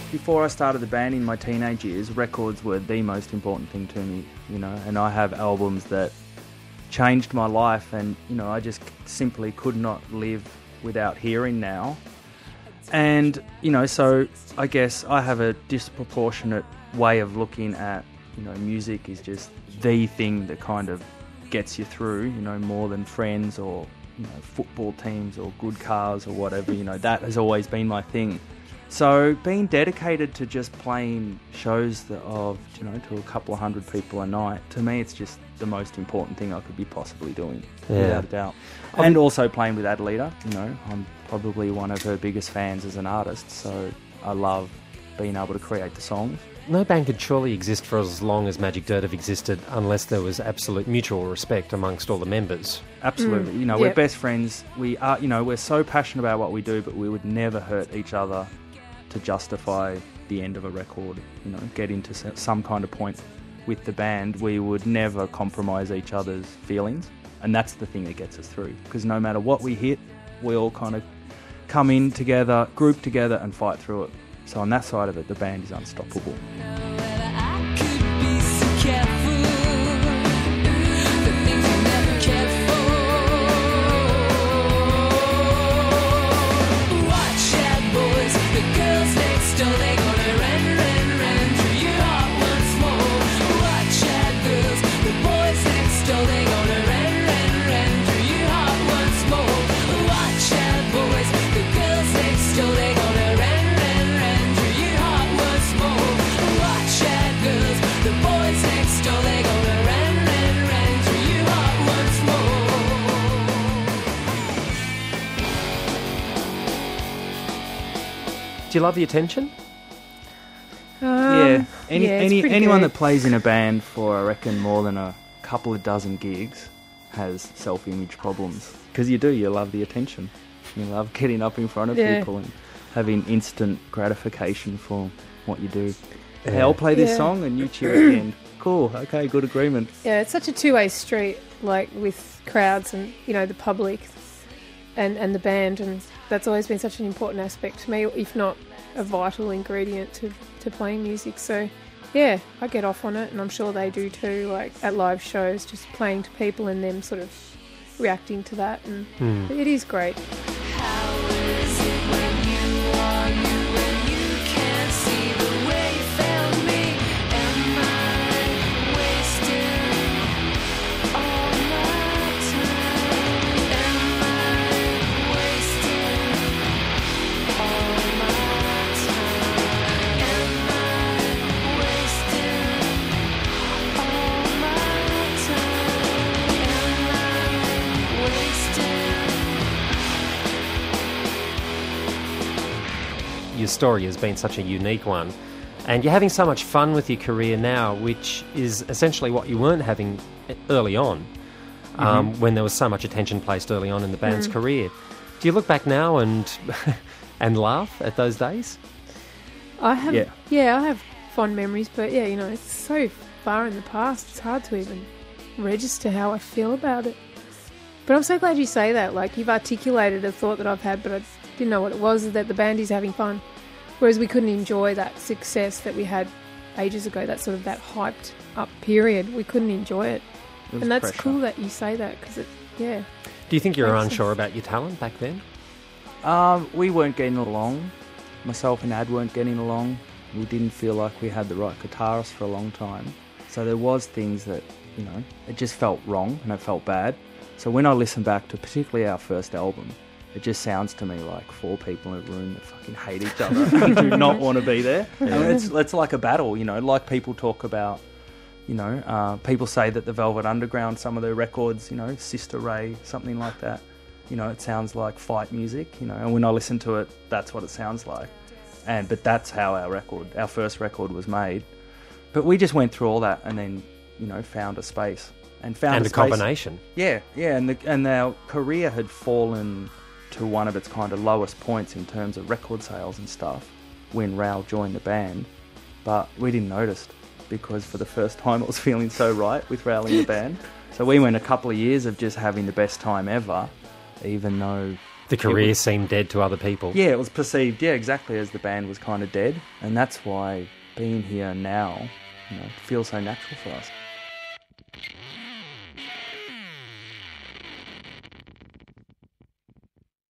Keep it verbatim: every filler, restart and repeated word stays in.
before I started the band in my teenage years, records were the most important thing to me, you know, and I have albums that changed my life, and, you know, I just simply could not live without hearing now. And, you know, so I guess I have a disproportionate way of looking at, you know, music is just the thing that kind of gets you through, you know, more than friends or, you know, football teams or good cars or whatever, you know, that has always been my thing. So being dedicated to just playing shows that of, you know, to a couple of hundred people a night, to me it's just the most important thing I could be possibly doing, yeah. without a doubt. And I'm, also playing with Adelita, you know, I'm probably one of her biggest fans as an artist, so I love being able to create the songs. No band could surely exist for as long as Magic Dirt have existed unless there was absolute mutual respect amongst all the members. Absolutely. Mm, you know, yep. we're best friends. We are, you know, we're so passionate about what we do, but we would never hurt each other to justify the end of a record, you know, get into some kind of point with the band. We would never compromise each other's feelings, and that's the thing that gets us through, because no matter what we hit, we all kind of come in together, group together and fight through it. So on that side of it, the band is unstoppable. Do you love the attention? Um, yeah. Any, yeah, any anyone good. that plays in a band for, I reckon, more than a couple of dozen gigs has self-image problems. Because you do, you love the attention. You love getting up in front of yeah. people and having instant gratification for what you do. Yeah. Hey, I'll play this Yeah. song and you cheer at the end. Cool, okay, good agreement. Yeah, it's such a two-way street, like with crowds and, you know, the public and, and the band, and that's always been such an important aspect to me, if not a vital ingredient to, to playing music. So, yeah, I get off on it, and I'm sure they do too, like at live shows, just playing to people and them sort of reacting to that, and mm. it is great. How is it when you are you and you can't see the way you found me? Am I wasting all my time? Am I wasting all my time? Am I wasting all my time? Am I wasting? Your story has been such a unique one, and you're having so much fun with your career now, which is essentially what you weren't having early on, um, mm-hmm. when there was so much attention placed early on in the band's mm. career. Do you look back now and and laugh at those days? I have, Yeah. yeah, I have fond memories, but yeah, you know, it's so far in the past, it's hard to even register how I feel about it. But I'm so glad you say that. Like, you've articulated a thought that I've had, but I didn't know what it was, is that the band is having fun. Whereas we couldn't enjoy that success that we had ages ago, that sort of that hyped up period. We couldn't enjoy it. It was And that's pressure. cool that you say that, because it, yeah. Do you think you were Makes unsure sense. about your talent back then? Um, we weren't getting along. Myself and Ad weren't getting along. We didn't feel like we had the right guitarist for a long time. So there was things that, you know, it just felt wrong and it felt bad. So when I listen back to particularly our first album, it just sounds to me like four people in a room that fucking hate each other and do not want to be there. Yeah. I mean, it's, it's like a battle, you know, like people talk about, you know, uh, people say that the Velvet Underground, some of their records, you know, Sister Ray, something like that, you know, it sounds like fight music, you know, and when I listen to it, that's what it sounds like. And But that's how our record, our first record was made. But we just went through all that and then, you know, found a space. And found and a, a space. combination. Yeah, yeah, and the, and our career had fallen to one of its kind of lowest points in terms of record sales and stuff when Raoul joined the band, but we didn't notice because for the first time it was feeling so right with Raoul in the band. So we went a couple of years of just having the best time ever, even though, The career was- seemed dead to other people. Yeah, it was perceived, yeah, exactly, as the band was kind of dead. And that's why being here now, you know, feels so natural for us.